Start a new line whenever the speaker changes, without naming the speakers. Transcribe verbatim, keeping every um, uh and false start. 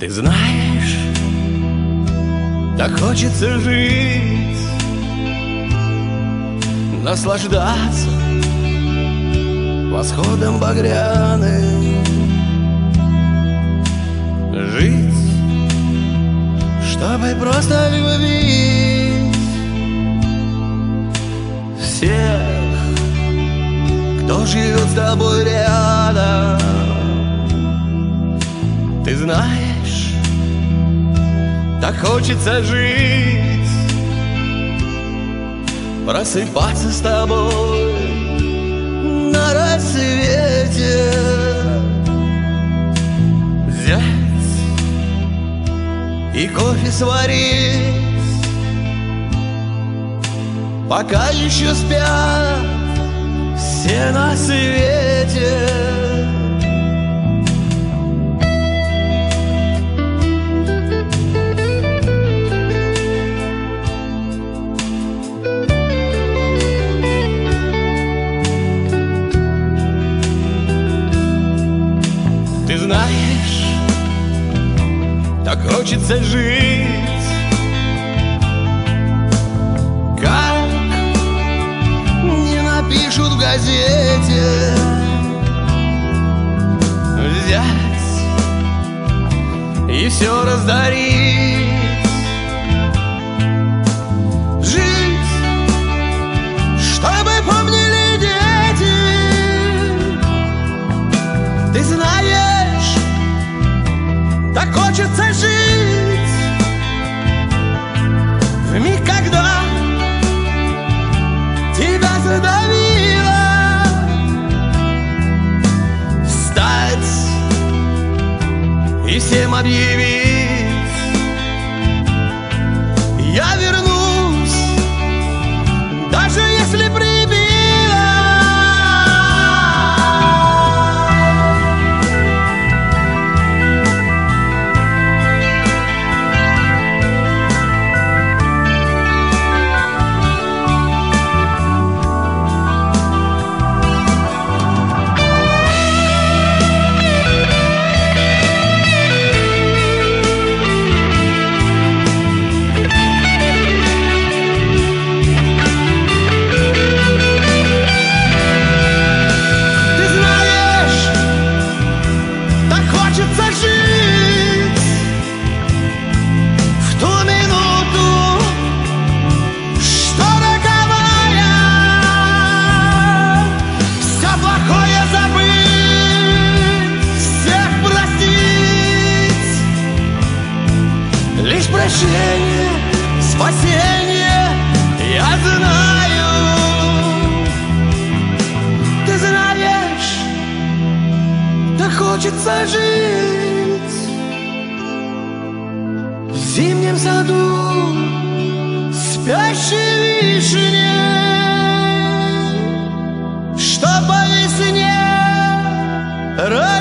Ты знаешь, так хочется жить, наслаждаться восходом багряным, жить, чтобы просто любить всех, кто живет с тобой рядом. Ты знаешь, так хочется жить, просыпаться с тобой на рассвете, взять и кофе сварить, пока еще спят все на свете. Ты знаешь, так хочется жить, как не напишут в газете, взять и все раздарить, жить, чтобы помнили дети. Ты знаешь, так хочется жить в миг, когда тебя задавило, встать и всем объявить: я вернусь, даже если прибило. Лишь прощение, спасение, я знаю. Ты знаешь, так хочется жить в зимнем саду спящей вишни, чтоб по весне